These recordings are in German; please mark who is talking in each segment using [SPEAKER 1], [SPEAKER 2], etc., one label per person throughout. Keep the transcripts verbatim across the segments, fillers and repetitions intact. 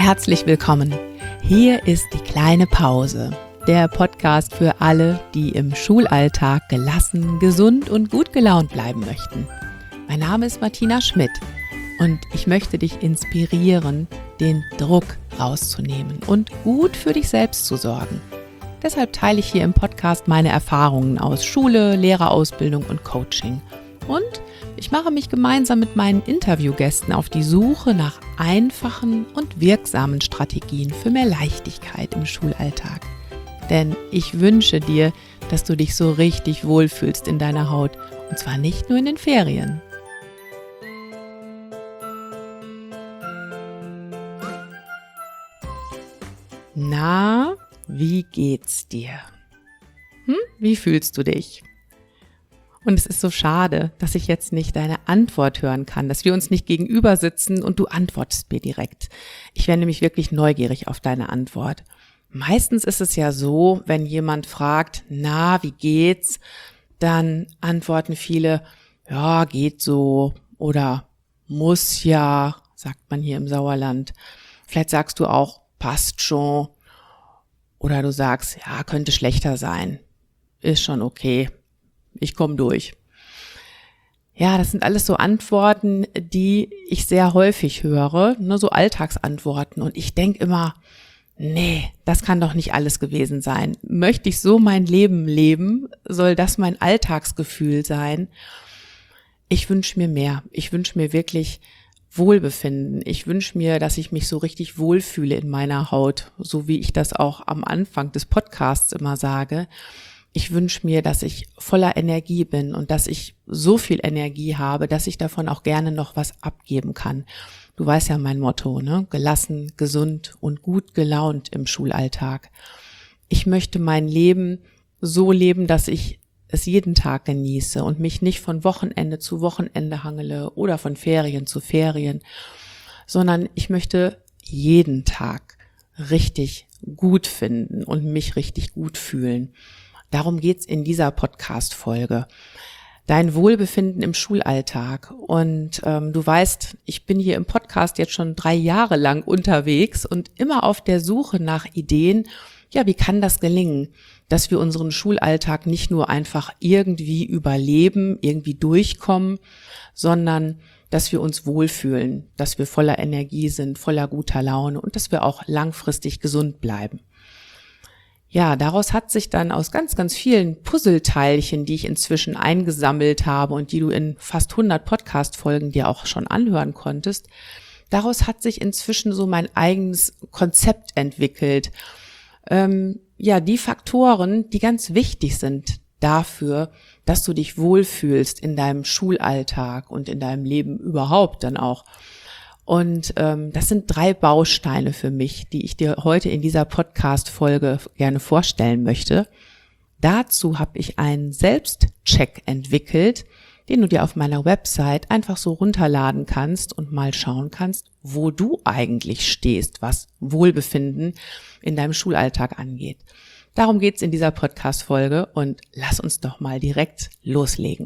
[SPEAKER 1] Herzlich willkommen. Hier ist die kleine Pause, der Podcast für alle, die im Schulalltag gelassen, gesund und gut gelaunt bleiben möchten. Mein Name ist Martina Schmidt und ich möchte dich inspirieren, den Druck rauszunehmen und gut für dich selbst zu sorgen. Deshalb teile ich hier im Podcast meine Erfahrungen aus Schule, Lehrerausbildung und Coaching. Und ich mache mich gemeinsam mit meinen Interviewgästen auf die Suche nach einfachen und wirksamen Strategien für mehr Leichtigkeit im Schulalltag. Denn ich wünsche dir, dass du dich so richtig wohlfühlst in deiner Haut, und zwar nicht nur in den Ferien. Na, wie geht's dir? Hm? Wie fühlst du dich? Und es ist so schade, dass ich jetzt nicht deine Antwort hören kann, dass wir uns nicht gegenüber sitzen und du antwortest mir direkt. Ich wäre nämlich wirklich neugierig auf deine Antwort. Meistens ist es ja so, wenn jemand fragt, na, wie geht's? Dann antworten viele, ja, geht so oder muss ja, sagt man hier im Sauerland. Vielleicht sagst du auch, passt schon. Oder du sagst, ja, könnte schlechter sein. Ist schon okay. Ich komme durch. Ja, das sind alles so Antworten, die ich sehr häufig höre, ne, so Alltagsantworten. Und ich denke immer, nee, das kann doch nicht alles gewesen sein. Möchte ich so mein Leben leben? Soll das mein Alltagsgefühl sein? Ich wünsche mir mehr. Ich wünsche mir wirklich Wohlbefinden. Ich wünsche mir, dass ich mich so richtig wohlfühle in meiner Haut, so wie ich das auch am Anfang des Podcasts immer sage. Ich wünsche mir, dass ich voller Energie bin und dass ich so viel Energie habe, dass ich davon auch gerne noch was abgeben kann. Du weißt ja mein Motto, ne? Gelassen, gesund und gut gelaunt im Schulalltag. Ich möchte mein Leben so leben, dass ich es jeden Tag genieße und mich nicht von Wochenende zu Wochenende hangele oder von Ferien zu Ferien, sondern ich möchte jeden Tag richtig gut finden und mich richtig gut fühlen. Darum geht's in dieser Podcast-Folge. Dein Wohlbefinden im Schulalltag. Und ähm, du weißt, ich bin hier im Podcast jetzt schon drei Jahre lang unterwegs und immer auf der Suche nach Ideen. Ja, wie kann das gelingen, dass wir unseren Schulalltag nicht nur einfach irgendwie überleben, irgendwie durchkommen, sondern dass wir uns wohlfühlen, dass wir voller Energie sind, voller guter Laune und dass wir auch langfristig gesund bleiben. Ja, daraus hat sich dann aus ganz, ganz vielen Puzzleteilchen, die ich inzwischen eingesammelt habe und die du in fast hundert Podcast-Folgen dir auch schon anhören konntest, daraus hat sich inzwischen so mein eigenes Konzept entwickelt. Ähm, ja, die Faktoren, die ganz wichtig sind dafür, dass du dich wohlfühlst in deinem Schulalltag und in deinem Leben überhaupt dann auch. Und ähm, das sind drei Bausteine für mich, die ich dir heute in dieser Podcast-Folge gerne vorstellen möchte. Dazu habe ich einen Selbstcheck entwickelt, den du dir auf meiner Website einfach so runterladen kannst und mal schauen kannst, wo du eigentlich stehst, was Wohlbefinden in deinem Schulalltag angeht. Darum geht's in dieser Podcast-Folge und lass uns doch mal direkt loslegen.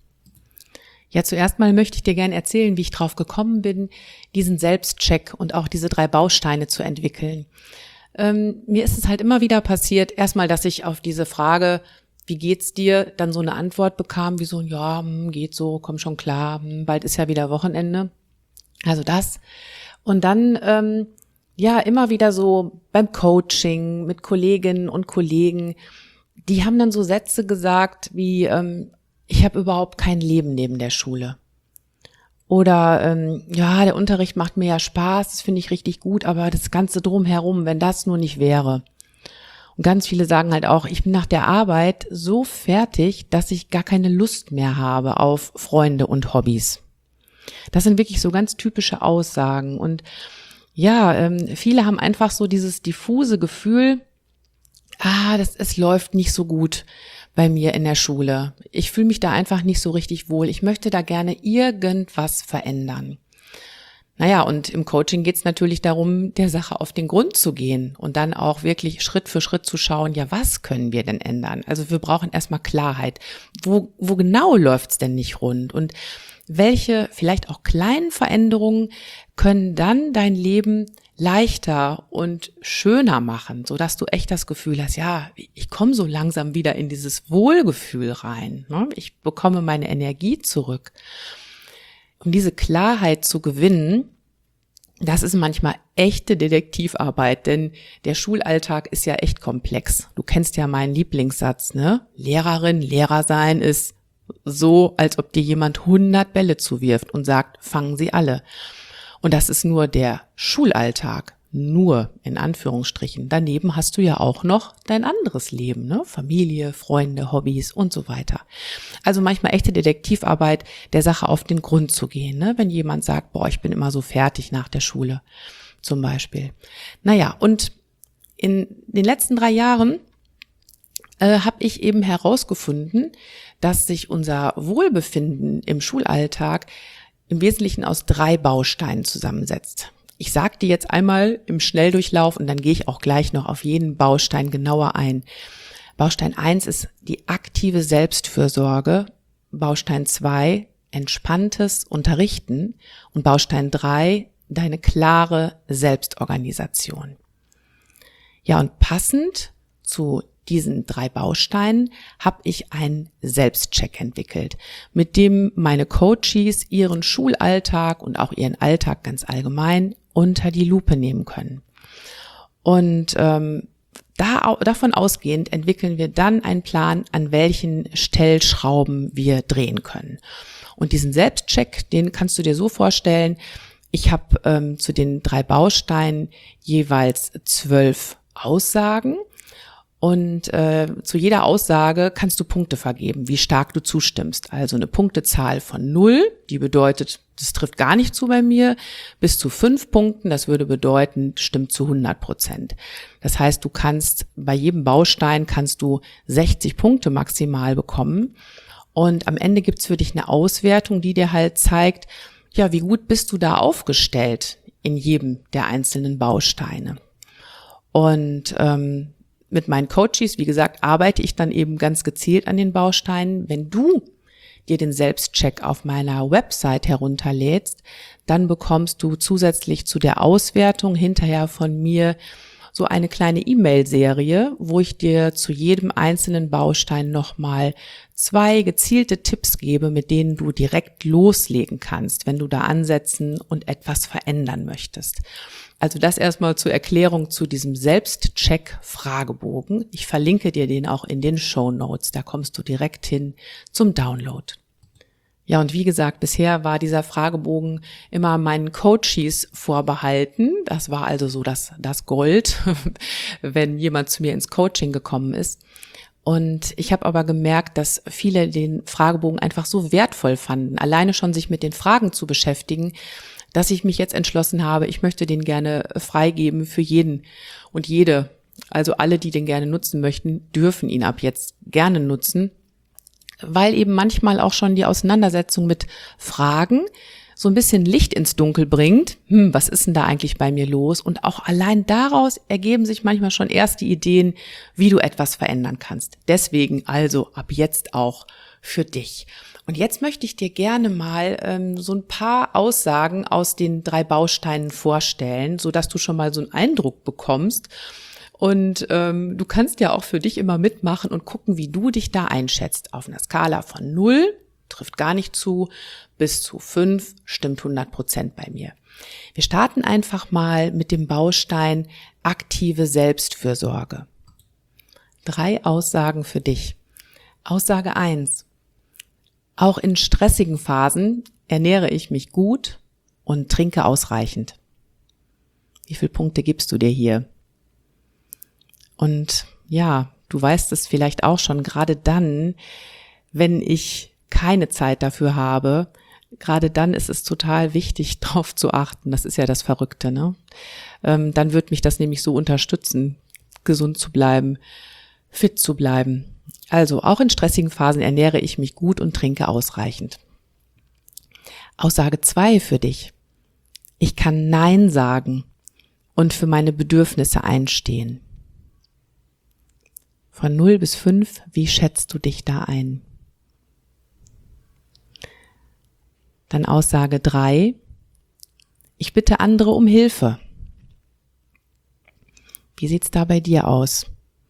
[SPEAKER 1] Ja, zuerst mal möchte ich dir gerne erzählen, wie ich drauf gekommen bin, diesen Selbstcheck und auch diese drei Bausteine zu entwickeln. Ähm, mir ist es halt immer wieder passiert, erstmal, dass ich auf diese Frage, wie geht's dir, dann so eine Antwort bekam, wie so, ja, geht so, komm schon klar, bald ist ja wieder Wochenende. Also das. Und dann, ähm, ja, immer wieder so beim Coaching mit Kolleginnen und Kollegen, die haben dann so Sätze gesagt wie, ähm, ich habe überhaupt kein Leben neben der Schule. Oder, ähm, ja, der Unterricht macht mir ja Spaß, das finde ich richtig gut, aber das Ganze drumherum, wenn das nur nicht wäre. Und ganz viele sagen halt auch, ich bin nach der Arbeit so fertig, dass ich gar keine Lust mehr habe auf Freunde und Hobbys. Das sind wirklich so ganz typische Aussagen. Und ja, ähm, viele haben einfach so dieses diffuse Gefühl, ah, das, es läuft nicht so gut bei mir in der Schule. Ich fühle mich da einfach nicht so richtig wohl. Ich möchte da gerne irgendwas verändern. Naja, und im Coaching geht es natürlich darum, der Sache auf den Grund zu gehen und dann auch wirklich Schritt für Schritt zu schauen, ja, was können wir denn ändern? Also wir brauchen erstmal Klarheit. Wo, wo genau läuft's denn nicht rund? Und welche vielleicht auch kleinen Veränderungen können dann dein Leben leichter und schöner machen, sodass du echt das Gefühl hast, ja, ich komme so langsam wieder in dieses Wohlgefühl rein. Ne? Ich bekomme meine Energie zurück. Um diese Klarheit zu gewinnen, das ist manchmal echte Detektivarbeit, denn der Schulalltag ist ja echt komplex. Du kennst ja meinen Lieblingssatz, ne? Lehrerin, Lehrer sein ist so, als ob dir jemand hundert Bälle zuwirft und sagt, fangen sie alle. Und das ist nur der Schulalltag, nur in Anführungsstrichen. Daneben hast du ja auch noch dein anderes Leben, ne? Familie, Freunde, Hobbys und so weiter. Also manchmal echte Detektivarbeit, der Sache auf den Grund zu gehen, ne? Wenn jemand sagt, boah, ich bin immer so fertig nach der Schule, zum Beispiel. Naja, und in den letzten drei Jahren äh, habe ich eben herausgefunden, dass sich unser Wohlbefinden im Schulalltag im Wesentlichen aus drei Bausteinen zusammensetzt. Ich sage dir jetzt einmal im Schnelldurchlauf und dann gehe ich auch gleich noch auf jeden Baustein genauer ein. Baustein eins ist die aktive Selbstfürsorge, Baustein zwei entspanntes Unterrichten und Baustein drei deine klare Selbstorganisation. Ja, und passend zu diesen drei Bausteinen habe ich einen Selbstcheck entwickelt, mit dem meine Coaches ihren Schulalltag und auch ihren Alltag ganz allgemein unter die Lupe nehmen können. Und ähm, da, davon ausgehend entwickeln wir dann einen Plan, an welchen Stellschrauben wir drehen können. Und diesen Selbstcheck, den kannst du dir so vorstellen, ich habe ähm, zu den drei Bausteinen jeweils zwölf Aussagen. Und äh, zu jeder Aussage kannst du Punkte vergeben, wie stark du zustimmst. Also eine Punktezahl von null, die bedeutet, das trifft gar nicht zu bei mir, bis zu fünf Punkten, das würde bedeuten, stimmt zu hundert Prozent. Das heißt, du kannst bei jedem Baustein kannst du sechzig Punkte maximal bekommen. Und am Ende gibt's für dich eine Auswertung, die dir halt zeigt, ja, wie gut bist du da aufgestellt in jedem der einzelnen Bausteine. Und ähm, mit meinen Coaches, wie gesagt, arbeite ich dann eben ganz gezielt an den Bausteinen. Wenn du dir den Selbstcheck auf meiner Website herunterlädst, dann bekommst du zusätzlich zu der Auswertung hinterher von mir so eine kleine E-Mail-Serie, wo ich dir zu jedem einzelnen Baustein nochmal zwei gezielte Tipps gebe, mit denen du direkt loslegen kannst, wenn du da ansetzen und etwas verändern möchtest. Also das erstmal zur Erklärung zu diesem Selbstcheck-Fragebogen. Ich verlinke dir den auch in den Shownotes, da kommst du direkt hin zum Download. Ja, und wie gesagt, bisher war dieser Fragebogen immer meinen Coaches vorbehalten. Das war also so das, das Gold, wenn jemand zu mir ins Coaching gekommen ist. Und ich habe aber gemerkt, dass viele den Fragebogen einfach so wertvoll fanden, alleine schon sich mit den Fragen zu beschäftigen, dass ich mich jetzt entschlossen habe, ich möchte den gerne freigeben für jeden und jede. Also alle, die den gerne nutzen möchten, dürfen ihn ab jetzt gerne nutzen, weil eben manchmal auch schon die Auseinandersetzung mit Fragen so ein bisschen Licht ins Dunkel bringt. Hm, was ist denn da eigentlich bei mir los? Und auch allein daraus ergeben sich manchmal schon erste Ideen, wie du etwas verändern kannst. Deswegen also ab jetzt auch für dich. Und jetzt möchte ich dir gerne mal ähm, so ein paar Aussagen aus den drei Bausteinen vorstellen, so dass du schon mal so einen Eindruck bekommst. Und ähm, du kannst ja auch für dich immer mitmachen und gucken, wie du dich da einschätzt. Auf einer Skala von null, trifft gar nicht zu, bis zu fünf, stimmt hundert Prozent bei mir. Wir starten einfach mal mit dem Baustein aktive Selbstfürsorge. Drei Aussagen für dich. Aussage eins. Auch in stressigen Phasen ernähre ich mich gut und trinke ausreichend. Wie viele Punkte gibst du dir hier? Und ja, du weißt es vielleicht auch schon, gerade dann, wenn ich keine Zeit dafür habe, gerade dann ist es total wichtig, drauf zu achten. Das ist ja das Verrückte, ne? Ähm, dann wird mich das nämlich so unterstützen, gesund zu bleiben, fit zu bleiben. Also auch in stressigen Phasen ernähre ich mich gut und trinke ausreichend. Aussage zwei für dich. Ich kann Nein sagen und für meine Bedürfnisse einstehen. Von null bis fünf, wie schätzt du dich da ein? Dann Aussage drei. Ich bitte andere um Hilfe. Wie sieht's da bei dir aus?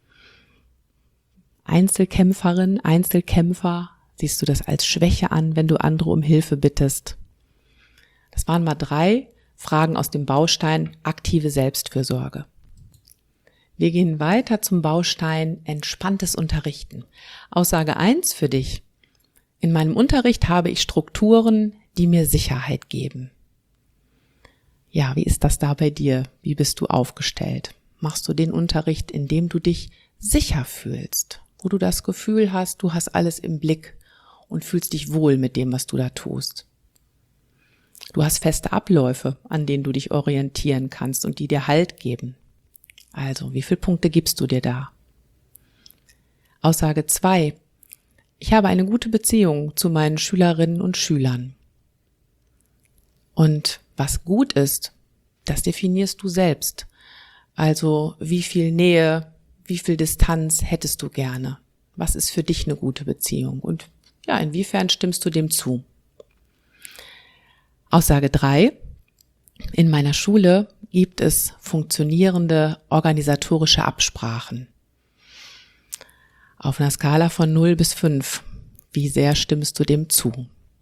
[SPEAKER 1] Einzelkämpferin, Einzelkämpfer, siehst du das als Schwäche an, wenn du andere um Hilfe bittest? Das waren mal drei Fragen aus dem Baustein aktive Selbstfürsorge. Wir gehen weiter zum Baustein entspanntes Unterrichten. Aussage eins für dich. In meinem Unterricht habe ich Strukturen, die mir Sicherheit geben. Ja, wie ist das da bei dir? Wie bist du aufgestellt? Machst du den Unterricht, in dem du dich sicher fühlst, wo du das Gefühl hast, du hast alles im Blick und fühlst dich wohl mit dem, was du da tust? Du hast feste Abläufe, an denen du dich orientieren kannst und die dir Halt geben. Also, wie viele Punkte gibst du dir da? Aussage zwei. Ich habe eine gute Beziehung zu meinen Schülerinnen und Schülern. Und was gut ist, das definierst du selbst. Also, wie viel Nähe, wie viel Distanz hättest du gerne? Was ist für dich eine gute Beziehung? Und ja, inwiefern stimmst du dem zu? Aussage drei. In meiner Schule gibt es funktionierende organisatorische Absprachen. Auf einer Skala von null bis fünf. Wie sehr stimmst du dem zu?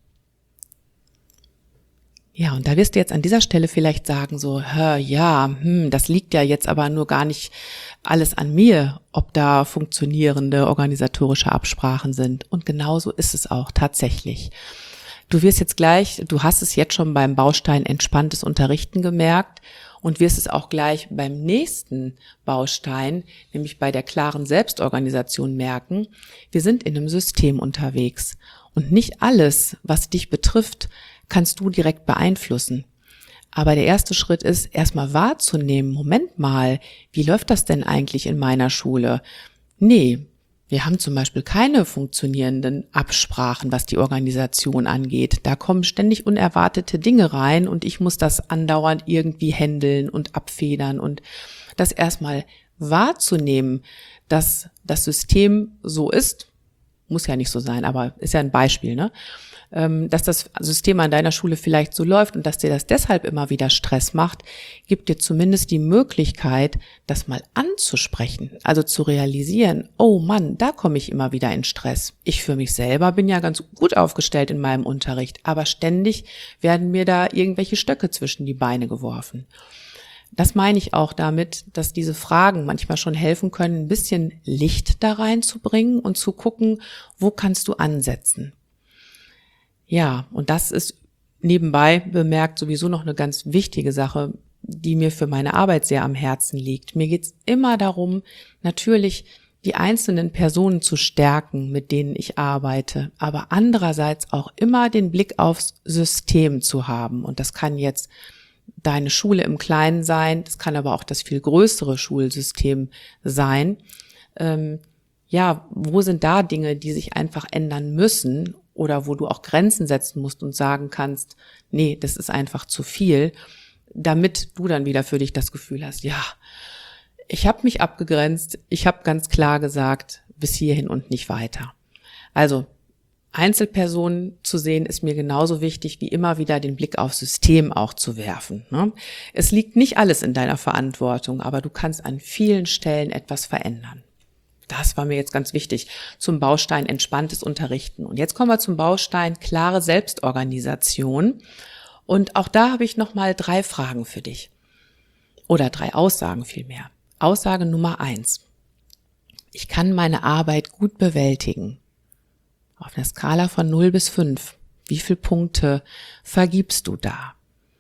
[SPEAKER 1] Ja, und da wirst du jetzt an dieser Stelle vielleicht sagen so, hör, ja, hm, das liegt ja jetzt aber nur gar nicht alles an mir, ob da funktionierende organisatorische Absprachen sind. Und genauso ist es auch tatsächlich. Du wirst jetzt gleich, du hast es jetzt schon beim Baustein entspanntes Unterrichten gemerkt und wirst es auch gleich beim nächsten Baustein, nämlich bei der klaren Selbstorganisation merken, wir sind in einem System unterwegs und nicht alles, was dich betrifft, kannst du direkt beeinflussen. Aber der erste Schritt ist, erstmal wahrzunehmen, Moment mal, wie läuft das denn eigentlich in meiner Schule? Nee, wir haben zum Beispiel keine funktionierenden Absprachen, was die Organisation angeht. Da kommen ständig unerwartete Dinge rein und ich muss das andauernd irgendwie handeln und abfedern und das erstmal wahrzunehmen, dass das System so ist, muss ja nicht so sein, aber ist ja ein Beispiel, ne? Dass das System an deiner Schule vielleicht so läuft und dass dir das deshalb immer wieder Stress macht, gibt dir zumindest die Möglichkeit, das mal anzusprechen, also zu realisieren, oh Mann, da komme ich immer wieder in Stress. Ich für mich selber bin ja ganz gut aufgestellt in meinem Unterricht, aber ständig werden mir da irgendwelche Stöcke zwischen die Beine geworfen. Das meine ich auch damit, dass diese Fragen manchmal schon helfen können, ein bisschen Licht da reinzubringen und zu gucken, wo kannst du ansetzen. Ja, und das ist nebenbei bemerkt sowieso noch eine ganz wichtige Sache, die mir für meine Arbeit sehr am Herzen liegt. Mir geht's immer darum, natürlich die einzelnen Personen zu stärken, mit denen ich arbeite, aber andererseits auch immer den Blick aufs System zu haben. Und das kann jetzt deine Schule im Kleinen sein, das kann aber auch das viel größere Schulsystem sein. Ähm, ja, wo sind da Dinge, die sich einfach ändern müssen? Oder wo du auch Grenzen setzen musst und sagen kannst, nee, das ist einfach zu viel, damit du dann wieder für dich das Gefühl hast, ja, ich habe mich abgegrenzt, ich habe ganz klar gesagt, bis hierhin und nicht weiter. Also Einzelpersonen zu sehen, ist mir genauso wichtig, wie immer wieder den Blick aufs System auch zu werfen. Ne? Es liegt nicht alles in deiner Verantwortung, aber du kannst an vielen Stellen etwas verändern. Das war mir jetzt ganz wichtig, zum Baustein entspanntes Unterrichten. Und jetzt kommen wir zum Baustein klare Selbstorganisation. Und auch da habe ich nochmal drei Fragen für dich. Oder drei Aussagen vielmehr. Aussage Nummer eins. Ich kann meine Arbeit gut bewältigen. Auf einer Skala von null bis fünf. Wie viele Punkte vergibst du da?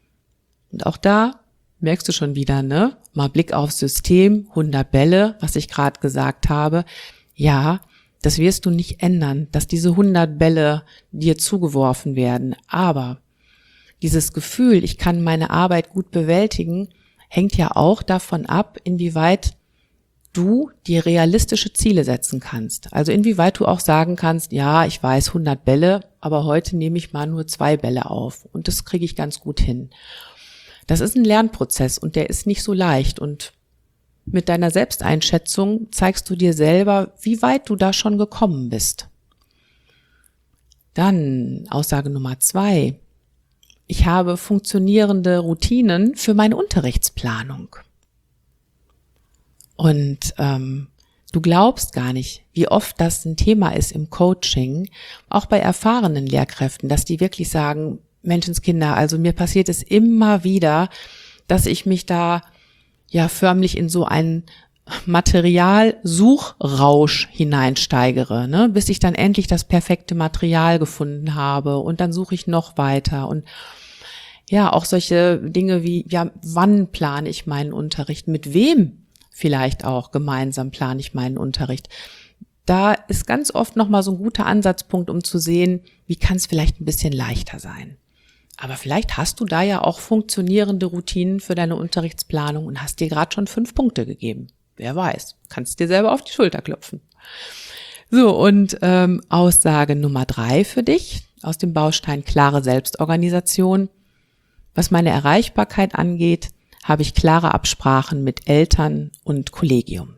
[SPEAKER 1] Und auch da merkst du schon wieder, ne? Mal Blick aufs System, hundert Bälle, was ich gerade gesagt habe. Ja, das wirst du nicht ändern, dass diese hundert Bälle dir zugeworfen werden. Aber dieses Gefühl, ich kann meine Arbeit gut bewältigen, hängt ja auch davon ab, inwieweit du dir realistische Ziele setzen kannst. Also inwieweit du auch sagen kannst, ja, ich weiß hundert Bälle, aber heute nehme ich mal nur zwei Bälle auf und das kriege ich ganz gut hin. Das ist ein Lernprozess und der ist nicht so leicht und mit deiner Selbsteinschätzung zeigst du dir selber, wie weit du da schon gekommen bist. Dann Aussage Nummer zwei. ich habe funktionierende Routinen für meine Unterrichtsplanung. Und ähm, du glaubst gar nicht, wie oft das ein Thema ist im Coaching, auch bei erfahrenen Lehrkräften, dass die wirklich sagen, Menschenskinder, also mir passiert es immer wieder, dass ich mich da ja förmlich in so einen Materialsuchrausch hineinsteigere, ne, bis ich dann endlich das perfekte Material gefunden habe und dann suche ich noch weiter und ja, auch solche Dinge wie, ja, wann plane ich meinen Unterricht, mit wem vielleicht auch gemeinsam plane ich meinen Unterricht. Da ist ganz oft nochmal so ein guter Ansatzpunkt, um zu sehen, wie kann es vielleicht ein bisschen leichter sein. Aber vielleicht hast du da ja auch funktionierende Routinen für deine Unterrichtsplanung und hast dir gerade schon fünf Punkte gegeben. Wer weiß, kannst dir selber auf die Schulter klopfen. So, und ähm, Aussage Nummer drei für dich aus dem Baustein klare Selbstorganisation. Was meine Erreichbarkeit angeht, habe ich klare Absprachen mit Eltern und Kollegium.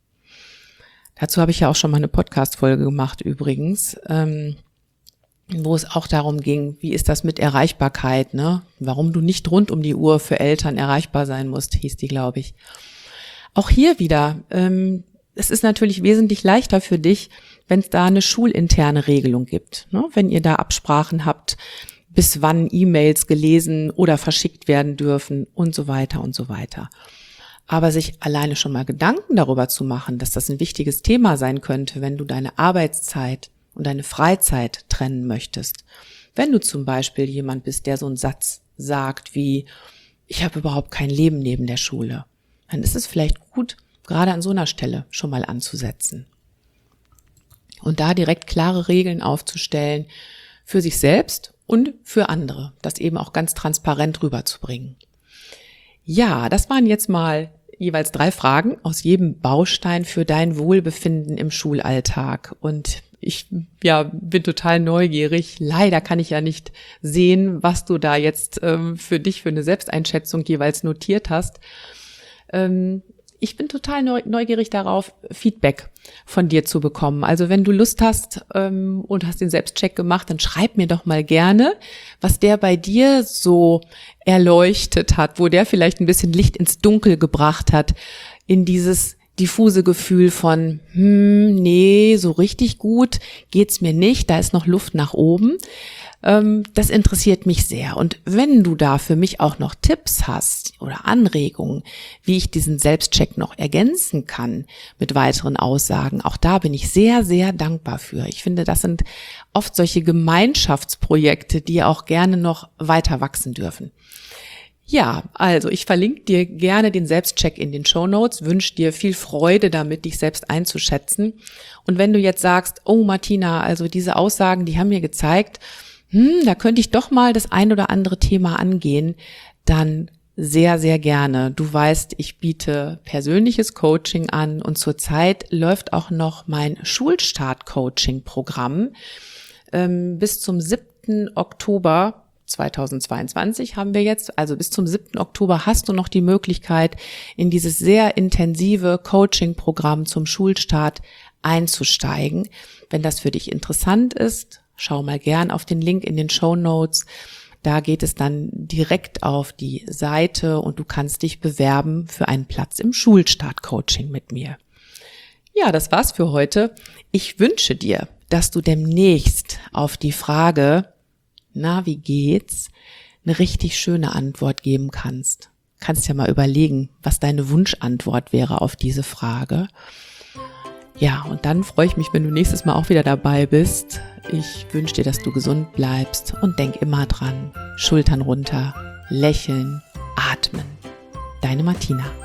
[SPEAKER 1] Dazu habe ich ja auch schon mal eine Podcast-Folge gemacht übrigens, ähm, wo es auch darum ging, wie ist das mit Erreichbarkeit, ne? Warum du nicht rund um die Uhr für Eltern erreichbar sein musst, hieß die, glaube ich. Auch hier wieder, ähm, es ist natürlich wesentlich leichter für dich, wenn es da eine schulinterne Regelung gibt, ne? Wenn ihr da Absprachen habt, bis wann E-Mails gelesen oder verschickt werden dürfen und so weiter und so weiter. Aber sich alleine schon mal Gedanken darüber zu machen, dass das ein wichtiges Thema sein könnte, wenn du deine Arbeitszeit und deine Freizeit trennen möchtest. Wenn du zum Beispiel jemand bist, der so einen Satz sagt wie, ich habe überhaupt kein Leben neben der Schule, dann ist es vielleicht gut, gerade an so einer Stelle schon mal anzusetzen. Und da direkt klare Regeln aufzustellen für sich selbst und für andere, das eben auch ganz transparent rüberzubringen. Ja, das waren jetzt mal jeweils drei Fragen aus jedem Baustein für dein Wohlbefinden im Schulalltag. Und ich ja bin total neugierig. Leider kann ich ja nicht sehen, was du da jetzt ähm, für dich für eine Selbsteinschätzung jeweils notiert hast. Ähm, Ich bin total neugierig darauf, Feedback von dir zu bekommen. Also wenn du Lust hast ähm, und hast den Selbstcheck gemacht, dann schreib mir doch mal gerne, was der bei dir so erleuchtet hat, wo der vielleicht ein bisschen Licht ins Dunkel gebracht hat, in dieses diffuse Gefühl von, hm, nee, so richtig gut geht's mir nicht, da ist noch Luft nach oben. Das interessiert mich sehr. Und wenn du da für mich auch noch Tipps hast oder Anregungen, wie ich diesen Selbstcheck noch ergänzen kann mit weiteren Aussagen, auch da bin ich sehr, sehr dankbar für. Ich finde, das sind oft solche Gemeinschaftsprojekte, die auch gerne noch weiter wachsen dürfen. Ja, also ich verlinke dir gerne den Selbstcheck in den Shownotes, wünsche dir viel Freude damit, dich selbst einzuschätzen. Und wenn du jetzt sagst, oh Martina, also diese Aussagen, die haben mir gezeigt, hm, da könnte ich doch mal das ein oder andere Thema angehen, dann sehr, sehr gerne. Du weißt, ich biete persönliches Coaching an und zurzeit läuft auch noch mein Schulstart-Coaching-Programm. Ähm, bis zum siebten Oktober zweitausendzweiundzwanzig haben wir jetzt, also bis zum siebten Oktober hast du noch die Möglichkeit, in dieses sehr intensive Coaching-Programm zum Schulstart einzusteigen. Wenn das für dich interessant ist, schau mal gern auf den Link in den Shownotes. Da geht es dann direkt auf die Seite und du kannst dich bewerben für einen Platz im Schulstart-Coaching mit mir. Ja, das war's für heute. Ich wünsche dir, dass du demnächst auf die Frage, na, wie geht's, eine richtig schöne Antwort geben kannst. Kannst ja mal überlegen, was deine Wunschantwort wäre auf diese Frage. Ja, und dann freue ich mich, wenn du nächstes Mal auch wieder dabei bist. Ich wünsche dir, dass du gesund bleibst und denk immer dran. Schultern runter, lächeln, atmen. Deine Martina.